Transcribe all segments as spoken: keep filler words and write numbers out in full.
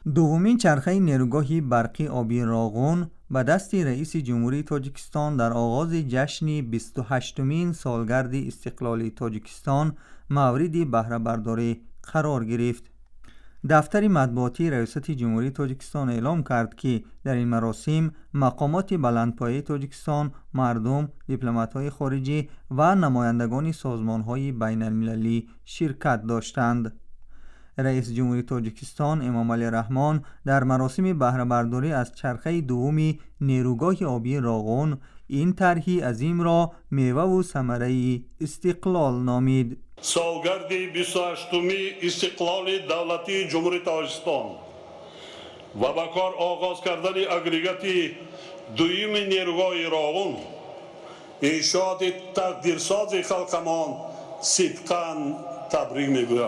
دومین چرخه نیروگاه برقی آبی راغون به دست رئیس جمهوری تاجیکستان در آغاز جشن بیست و هشتمین سالگرد استقلال تاجیکستان مورد بهره برداری قرار گرفت. دفتر مطبوعاتی ریاست جمهوری تاجیکستان اعلام کرد که در این مراسم مقامات بلندپایه تاجیکستان، مردم، دیپلمات‌های خارجی و نمایندگان سازمان‌های بین‌المللی شرکت داشتند. رئیس جمهوری تاجیکستان امام علی رحمان در مراسم بهره برداری از چرخه دوم نیروگاه آبی راغون این طرح عظیم را میوه و ثمره استقلال نامید. سالگرد بیست و هشتمی استقلال دولتی جمهوری تاجیکستان و با کار آغاز کردن اگریگات دوم نیروگاه راغون انشاءات تقدیرساز خلقمان صدقاً تبریک میگویم.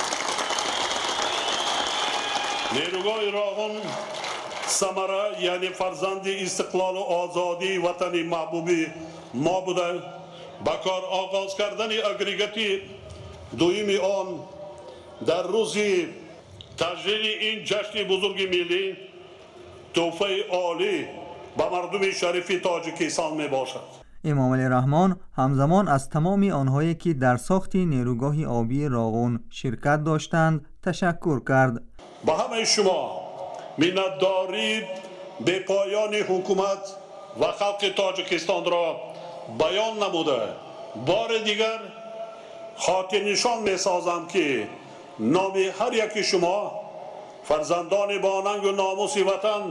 نیروگاه راغون ثمره یعنی فرزند استقلال و آزادی وطن محبوبی ما بوده. با کار آغاز کردن اگریگات دویم آن در روز تجلیل این جشن بزرگ ملی تحفه عالی به مردم شریف تاجیکستان می باشد. امام علی رحمان همزمان از تمام آنهایی که در ساخت نیروگاه آبی راغون شرکت داشتند تشکر کرد. با همه شما منتداری به پایان حکومت و خلق تاجیکستان را بیان نموده بار دیگر خاطر نشان می سازم که نام هر یک شما فرزندان با ننگ و ناموس وطن،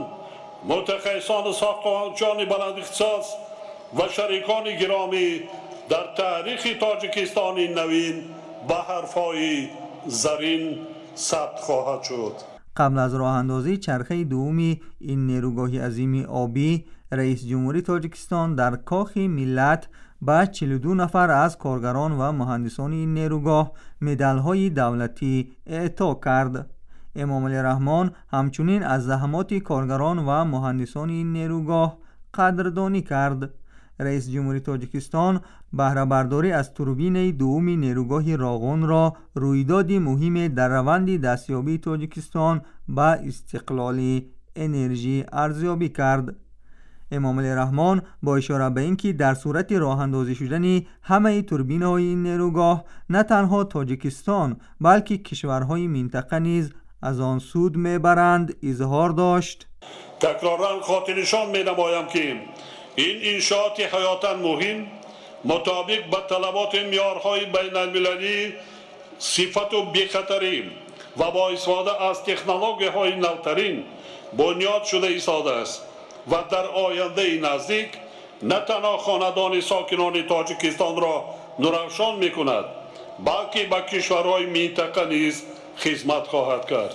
متخصصان ساختمانچان بلند اختصاص و شریکان گرامی در تاریخ تاجیکستان نوین به حرفهای زرین ثبت خواهد شد. قبل از راه اندازی چرخه دومی این نیروگاه عظیم آبی، رئیس جمهوری تاجیکستان در کاخ ملت با چهل و دو نفر از کارگران و مهندسان این نیروگاه مدال‌های دولتی اعطا کرد. امام علی رحمان همچنین از زحمات کارگران و مهندسان این نیروگاه قدردانی کرد. رئیس جمهوری تاجیکستان بهره برداری از توربین دوم نیروگاه راغون را رویداد مهم در روند دستیابی تاجیکستان به استقلال انرژی ارزیابی کرد. امام علی رحمان با اشاره به اینکه در صورت راه اندازی شدن همه توربین های این نیروگاه نه تنها تاجیکستان بلکه کشورهای منطقه نیز از آن سود میبرند اظهار داشت. تکرارا خاطر نشان می نمایم که این انشاءات حیاتا مهم مطابق با طلبات معیارهای بین المللی صفت و بی‌خطری و با استفاده از تکنولوژی های نوترین بنیاد شده ایستاده است و در آینده نزدیک نه تنها خاندان ساکنان تاجیکستان را نوروشان می کند بلکه با کشورهای منطقه نیز خدمت خواهد کرد.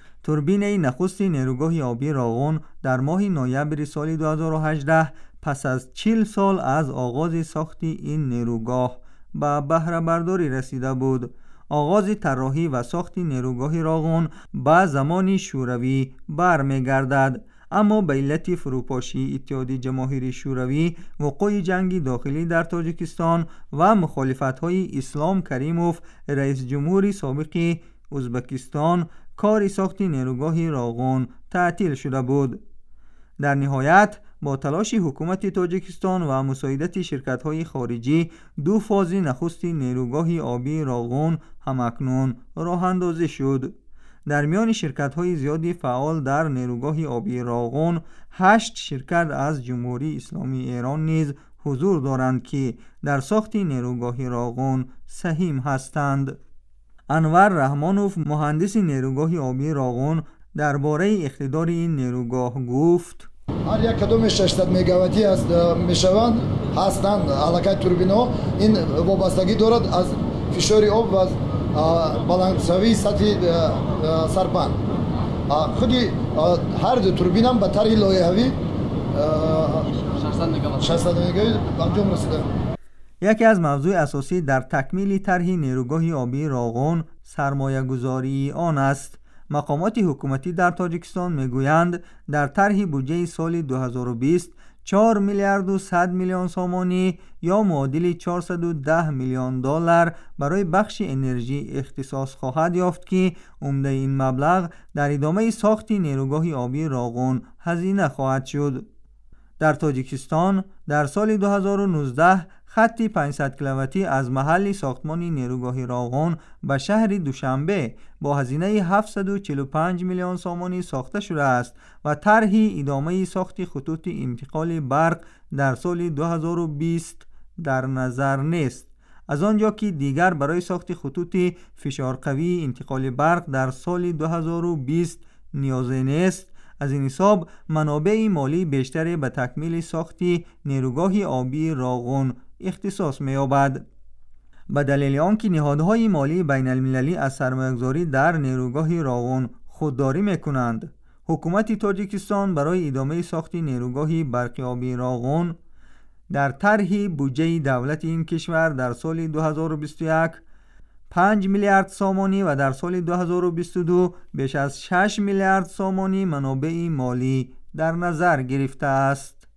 توربین نخست نیروگاه آبی راغون در ماه نوامبر سال دو هزار و هجده پس از چهل سال از آغاز ساخت این نیروگاه به بهره برداری رسیده بود. آغاز طراحی و ساخت نیروگاه راغون به زمان شوروی برمیگردد، اما به علت فروپاشی اتحاد جماهیر شوروی، وقوع جنگ داخلی در تاجیکستان و مخالفت‌های اسلام کریموف رئیس جمهوری سابق ازبکستان کار ساخت نیروگاه راغون تعطیل شده بود. در نهایت با تلاش حکومت تاجیکستان و مساعدت شرکت‌های خارجی دو فاز نخست نیروگاه آبی راغون همکنون راه اندازی شد. در میان شرکت‌های زیادی فعال در نیروگاه آبی راغون هشت شرکت از جمهوری اسلامی ایران نیز حضور دارند که در ساخت نیروگاه راغون سهیم هستند. انور رحمانوف مهندس نیروگاه آبی راغون درباره اقتدار این نیروگاه گفت: هر یک کدوم ششصد مگاواتی است میشوند هستند علاقه توربین‌ها. این وابستگی دارد از فشار آب و بلندسازی سطح سربند. خودی هر دو توربین هم به طریق لایحه‌ای ششصد مگاوات انجام رسیده. یکی از موضوع اساسی در تکمیل طرح نیروگاه آبی راغون سرمایه گذاری آن است. مقامات حکومتی در تاجیکستان میگویند در طرح بودجه سال دو هزار و بیست چهار میلیارد و صد میلیون سومانی یا معادل چهارصد و ده میلیون دلار برای بخش انرژی اختصاص خواهد یافت که عمده این مبلغ در ادامه ساخت نیروگاه آبی راغون هزینه خواهد شد. در تاجیکستان در سال دو هزار و نوزده خطی پانصد کیلومتری از محل ساختمان نیروگاه راغون به شهر دوشنبه با هزینه هفتصد و چهل و پنج میلیون سومانی ساخته شده است و طرح ادامه ساخت خطوط انتقال برق در سال دو هزار و بیست در نظر نیست، از آنجا که دیگر برای ساخت خطوط فشار قوی انتقال برق در سال دو هزار و بیست نیازی نیست. از این حساب منابع مالی بیشتری به تکمیل ساخت نیروگاه آبی راغون اختصاص می‌یابد. به دلیل آنکه نهادهای مالی بین المللی از سرمایه‌گذاری در نیروگاه راغون خودداری می‌کنند، حکومت تاجیکستان برای ادامه ساخت نیروگاه برق آبی راغون در طرح بودجه دولت این کشور در سال دو هزار و بیست و یک پنج میلیارد سومانی و در سال دو هزار و بیست و دو بیش از شش میلیارد سومانی منابع مالی در نظر گرفته است.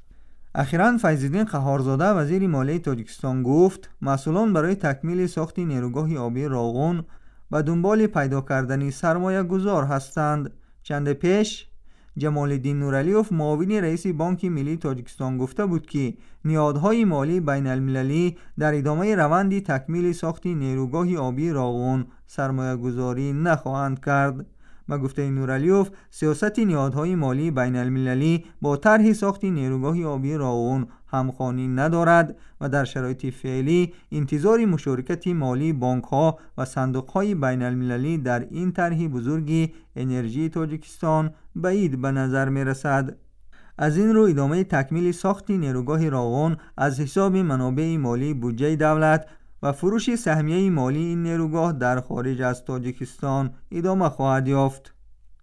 اخیراً فیض‌الدین قهارزاده وزیر مالیه تاجیکستان گفت مسئولان برای تکمیل ساخت نیروگاه آبی راغون به دنبال پیدا کردن سرمایه گذار هستند. چند پیش جمال الدین نورعلیوف معاون رئیس بانک ملی تاجیکستان گفته بود که نهادهای مالی بین المللی در ادامه روند تکمیل ساخت نیروگاه آبی راغون سرمایه گذاری نخواهند کرد. با گفته نورعلیوف سیاست نهادهای مالی بین المللی با طرح ساخت نیروگاه آبی راغون همخوانی ندارد و در شرایط فعلی انتظار مشارکت مالی بانک‌ها و صندوق‌های بین المللی در این طرح بزرگ انرژی تاجیکستان بعید به نظر می‌رسد. از این رو ادامه تکمیل ساخت نیروگاه راغون از حساب منابع مالی بودجه دولت و فروش سهمیه مالی این نیروگاه در خارج از تاجیکستان ادامه خواهد یافت.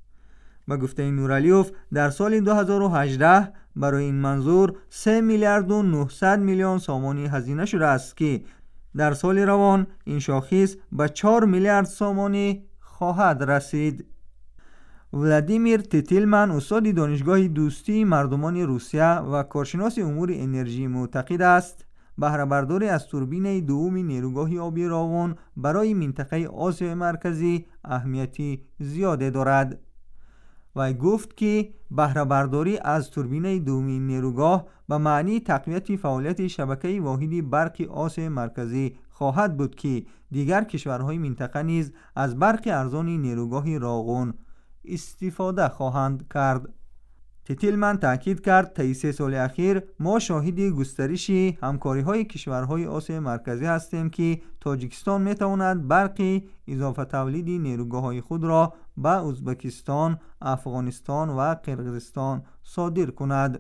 با گفته نورعلیوف در سال دو هزار و هجده برای این منظور سه میلیارد و نهصد میلیون سومانی هزینه شده است که در سال روان این شاخص به چهار میلیارد سومانی خواهد رسید. ولادیمیر تیتیلمن استاد دانشگاه دوستی مردمان روسیه و کارشناس امور انرژی معتقد است بهره برداری از توربین دوم نیروگاه آبی راغون برای منطقه آسیای مرکزی اهمیتی زیاده دارد. و گفت که بهره برداری از توربین دوم نیروگاه به معنی تقویت فعالیت شبکه واحد برق آسیای مرکزی خواهد بود که دیگر کشورهای منطقه نیز از برق ارزان نیروگاه راغون استفاده خواهند کرد. تیتیلمن تاکید کرد طی سه سال اخیر ما شاهد گسترش همکاری‌های کشورهای آسیای مرکزی هستیم که تاجیکستان می‌تواند برق اضافه تولید نیروگاه‌های خود را به ازبکستان، افغانستان و قرقیزستان صادر کند.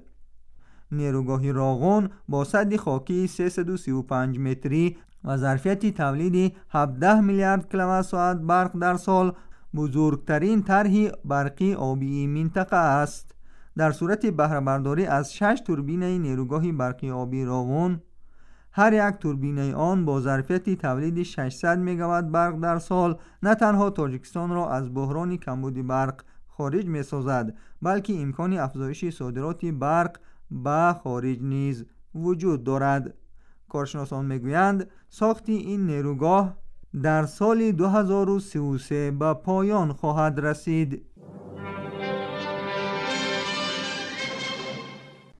نیروگاه راغون با سد خاکی سیصد و سی و پنج متری و ظرفیت تولید هفده میلیارد کیلومتر ساعت برق در سال بزرگترین طرح برقی آبی منطقه است. در صورت بهره برداری از شش توربین نیروگاه برقی آبی راغون، هر یک توربین آن با ظرفیت تولید ششصد مگاوات برق در سال نه تنها تاجیکستان را از بحران کمبود برق خارج می سازد، بلکه امکان افزایش صادرات برق به خارج نیز وجود دارد. کارشناسان میگویند ساخت این نیروگاه در سال دو هزار و سی و سه به پایان خواهد رسید.